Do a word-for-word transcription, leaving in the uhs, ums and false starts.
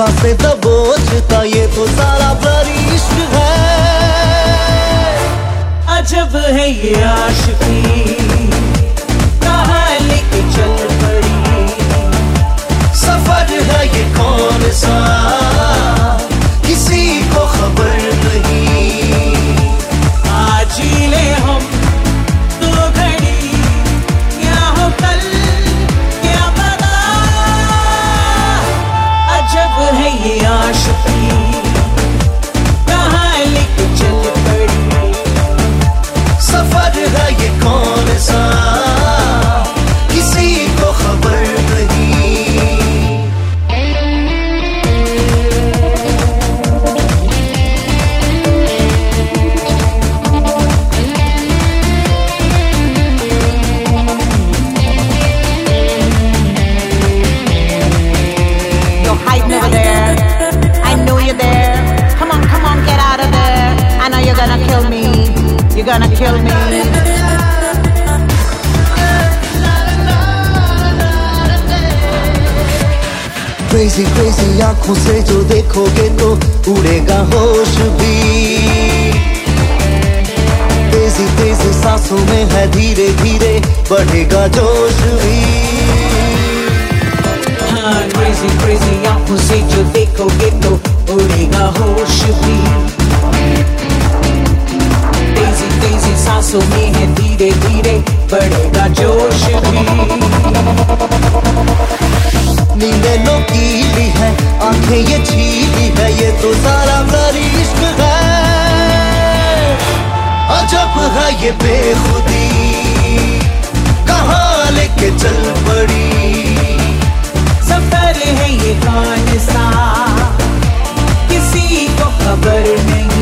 सांसें दबोचता ये तो सारा ब्लडी इश्क है। अजब है ये आशिकी कहाँ लेके चल पड़ी, सफर है ये कौन सा किसी को खबर नहीं। आज ही ले हम दो घड़ी क्या हो कल क्या पता। अजब है ये आशिकी कहाँ लेके चल पड़ी, सफर है ये कौन सा किसी को खबर नहीं। You're hiding over there. I know you're there. Come on, come on, get out of there. I know you're gonna kill me. You're gonna kill me. Crazy crazy आंखों से जो देखोगे तो उड़ेगा होश भी। तेजी तेजी सांसों में है धीरे धीरे बढ़ेगा जोश भी। हाँ crazy crazy आंखों से जो देखोगे तो उड़ेगा होश भी। तेजी तेजी सांसों में है धीरे धीरे बढ़ेगा जोश भी। नींदें नोकीली है आंखें ये छीली है ये तो सारा ब्लडी इश्क है। अजब है ये बेखुदी कहाँ लेके चल पड़ी, सफर है ये कौन सा किसी को खबर नहीं।